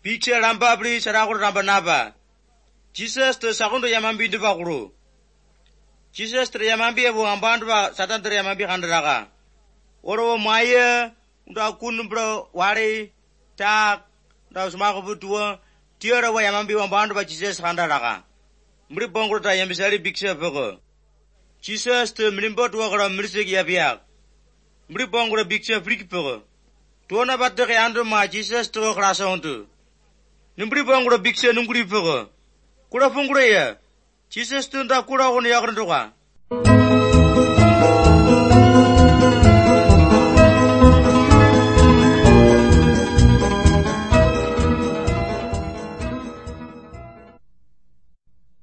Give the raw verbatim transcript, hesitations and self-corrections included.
Picture ramba bli sarakul ramba napa. Jesus te sakundo yamambi ndiba kuru. Jesus te yamambi ebu ambandu ba satan te yamambi kandaraka. Oro maya unda kunbro wari tak da usmako butua tiara wa yamambi ambandu ba Jesus kandaraka. Mri bongro ta yamisari picture poko. Jesus te mlimbot wakara mrisik yabiak. Mri bongro picture friki poko. Tuona batte ke andu ma Jesus to klasa ontu. Numbri bongro picture nungri poko. Kura fungure ya. Jesus tu nda kura kuni yakranduka.